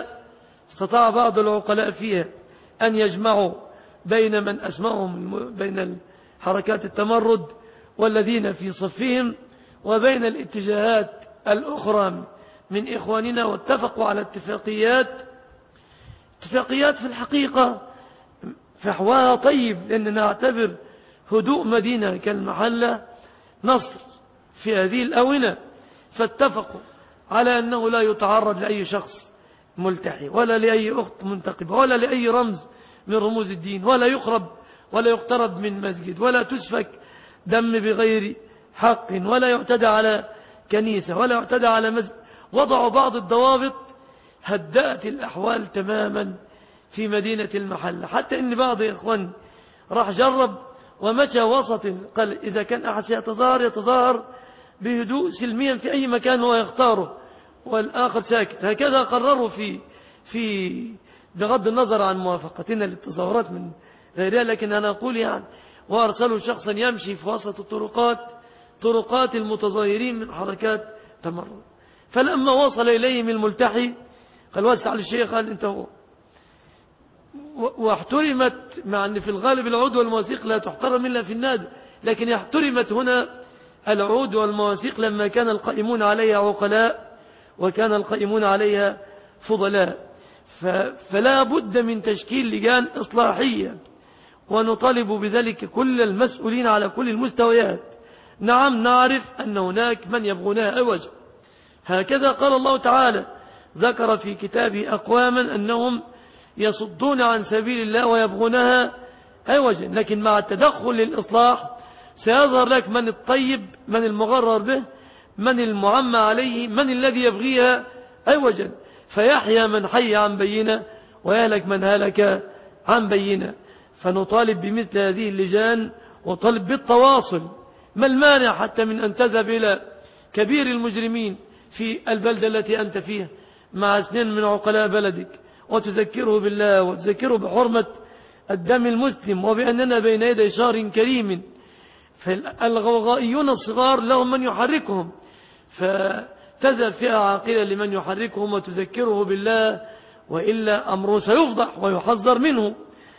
فيها أن يجمعوا بين من أسمعهم بين حركات التمرد والذين في صفهم وبين الاتجاهات الأخرى من إخواننا، واتفقوا على اتفاقيات في الحقيقة فحواها طيب، لأننا نعتبر هدوء مدينة كالمحلة نصر في هذه الآونة. فاتفقوا على أنه لا يتعرض لأي شخص ملتحي ولا لأي أخت منتقبة ولا لأي رمز من رموز الدين، ولا يقترب من مسجد، ولا تسفك دم بغير حق، ولا يعتدى على كنيسة، ولا يعتدى على مسجد. وضعوا بعض الضوابط هدأت الأحوال تماما في مدينة المحلة، حتى إن بعض إخوان راح جرب ومشى وسط، قال إذا كان أحد يتظاهر بهدوء سلميا في أي مكان هو يختاره والآخر ساكت. هكذا قرروا في بغض النظر عن موافقتنا للتظاهرات من غيرها، لكن أنا أقول يعني وأرسلوا شخصا يمشي في وسط طرقات المتظاهرين من حركات تمرد. فلما وصل إليهم الملتحي قال وسع للشيخ، قال انت هو. واحترمت، مع أن في الغالب العود والمواثيق لا تحترم إلا في النادي، لكن احترمت هنا العود والمواثيق لما كان القائمون عليها عقلاء وكان القائمون عليها فضلاء. فلا بد من تشكيل لجان إصلاحية، ونطالب بذلك كل المسؤولين على كل المستويات. نعم نعرف أن هناك من يبغونها عوجا، هكذا قال الله تعالى، ذكر في كتابه أقواما أنهم يصدون عن سبيل الله ويبغونها عوجا، لكن مع التدخل للإصلاح سيظهر لك من الطيب، من المغرر به، من المعمى عليه، من الذي يبغيها عوجا، فيحيى من حي عن بينة ويهلك من هلك عن بينة. فنطالب بمثل هذه اللجان وطالب بالتواصل. ما المانع حتى من أن تذهب إلى كبير المجرمين في البلدة التي أنت فيها مع اثنين من عقلاء بلدك وتذكره بالله وتذكره بحرمة الدم المسلم وبأننا بين يدي شهر كريم. فالغوغائيون الصغار لهم من يحركهم، فتذهب فئة عاقلة لمن يحركهم وتذكره بالله، وإلا أمره سيفضح ويحذر منه.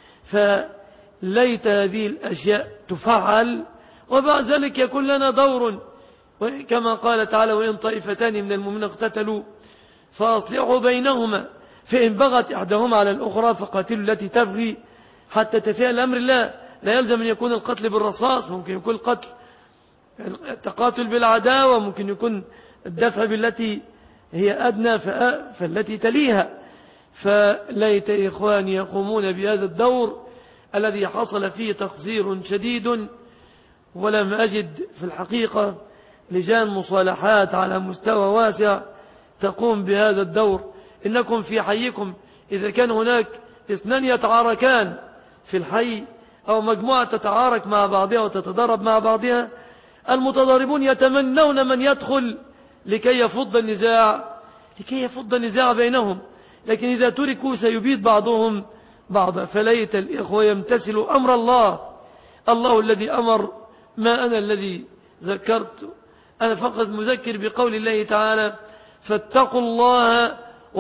فليت هذه الأشياء تفعل، وبعد ذلك يكون لنا دور، كما قال تعالى وإن طائفتان من المؤمنين اقتتلوا فأصلحوا بينهما فإن بغت إحداهما على الأخرى فقاتلوا التي تبغي حتى تفيء الأمر الله. لا يلزم أن يكون القتل بالرصاص، ممكن يكون التقاتل بالعداوة، ممكن يكون الدفع بالتي هي أدنى فالتي تليها. فليت إخواني يقومون بهذا الدور الذي حصل فيه تقصير شديد، ولم أجد في الحقيقة لجان مصالحات على مستوى واسع تقوم بهذا الدور. إنكم في حيكم إذا كان هناك اثنان يتعاركان في الحي أو مجموعة تتعارك مع بعضها وتتضارب مع بعضها، المتضاربون يتمنون من يدخل لكي يفض النزاع بينهم، لكن إذا تركوا سيبيد بعضهم بعضا. فليت الإخوة يمتثلوا أمر الله الذي أمر، ما أنا الذي ذكرت، أنا فقط مذكر بقول الله تعالى: فاتقوا الله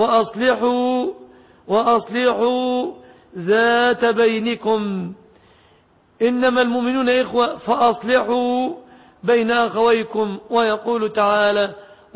وأصلحوا ذات بينكم، إنما المؤمنون إخوة فأصلحوا بين أخويكم. ويقول تعالى: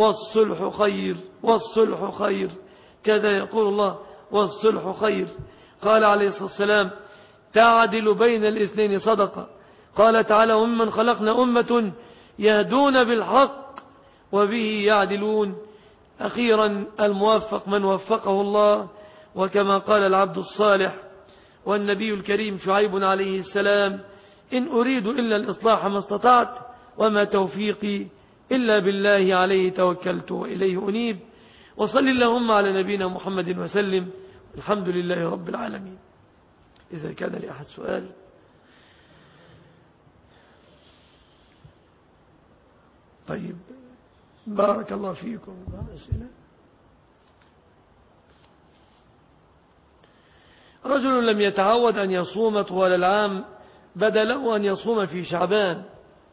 والصلح خير، كذا يقول الله: والصلح خير. قال عليه الصلاة والسلام: تعدل بين الاثنين صدقة. قال تعالى: وممن خلقنا أمة يهدون بالحق وبه يعدلون. أخيرا الموفق من وفقه الله، وكما قال العبد الصالح والنبي الكريم شعيب عليه السلام: إن أريد إلا الإصلاح ما استطعت وما توفيقي إلا بالله، عليه توكلت وإليه أنيب. وصل اللهم على نبينا محمد وسلم. الحمد لله رب العالمين. إذا كان لأحد سؤال. طيب، بارك الله فيكم. أسئلة. رجل لم يتعود أن يصوم طوال العام، بدا له أن يصوم في شعبان،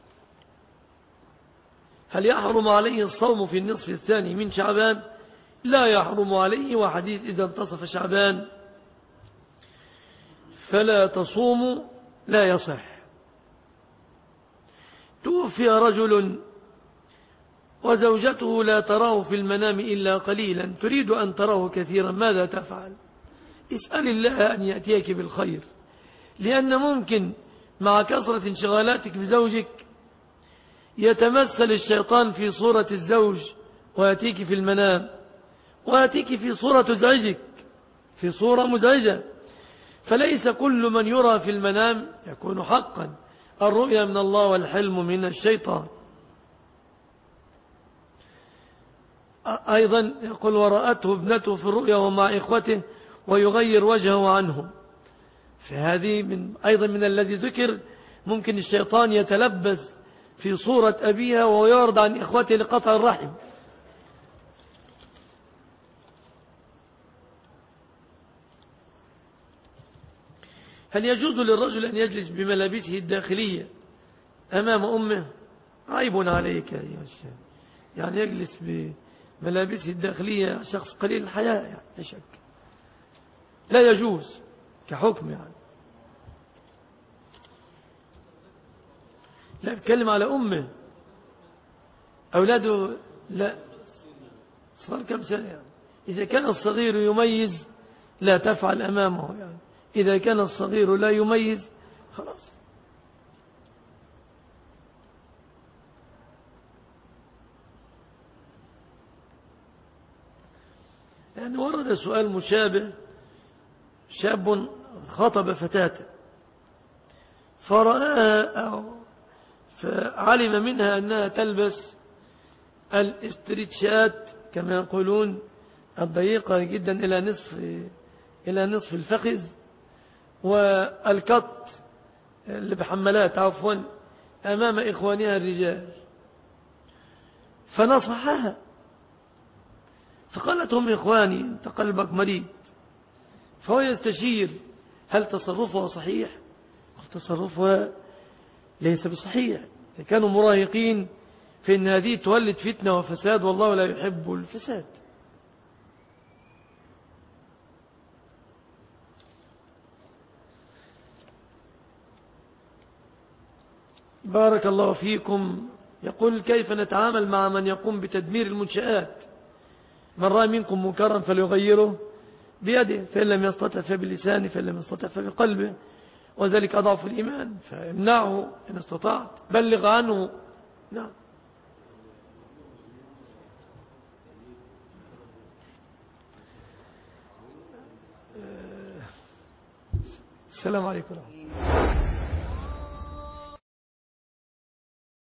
هل يحرم عليه الصوم في النصف الثاني من شعبان؟ لا يحرم عليه، وحديث إذا انتصف شعبان فلا تصوم لا يصح. توفي رجل وزوجته لا تراه في المنام إلا قليلا، تريد أن تراه كثيرا، ماذا تفعل؟ اسأل الله أن يأتيك بالخير، لأن ممكن مع كثرة انشغالاتك بزوجك يتمثل الشيطان في صورة الزوج ويأتيك في المنام، ويأتيك في صورة تزعجك، في صورة مزعجة. فليس كل من يرى في المنام يكون حقا، الرؤيا من الله والحلم من الشيطان. أيضا يقول: ورأته ابنته في الرؤيا ومع إخوته ويغير وجهه عنهم. فهذه أيضا من الذي ذكر، ممكن الشيطان يتلبس في صورة أبيها ويعرض عن إخوته لقطع الرحم. هل يجوز للرجل أن يجلس بملابسه الداخلية أمام أمه؟ عيب عليك يا شيخ، يعني يجلس بملابسه الداخلية شخص قليل الحياء، يعني لا شك، لا يجوز كحكم. يعني لا بتكلم على أمه، أولاده لا صغار كم سنة يعني. إذا كان الصغير يميز لا تفعل أمامه، يعني إذا كان الصغير لا يميز خلاص. يعني ورد سؤال مشابه: شاب خطب فتاة فرآها فعلم منها أنها تلبس الاستريتشات كما يقولون الضيقة جدا إلى نصف الفخذ، والكت اللي بحملات عفوا أمام إخوانها الرجال، فنصحها فقالت: هم إخواني، أنت قلبك مريض. فهو يستشير هل تصرفها صحيح أو تصرفها ليس بصحيح. كانوا مراهقين في أن هذه تولد فتنة وفساد، والله لا يحب الفساد. بارك الله فيكم. يقول: كيف نتعامل مع من يقوم بتدمير المنشآت؟ من رأى منكم منكرا فليغيره بيده، فإن لم يستطع فبلسانه، فإن لم يستطع فبقلبه. وذلك أضعف الإيمان، فامنعه إن استطعت، بلغ عنه. نعم. السلام عليكم ورحمة الله.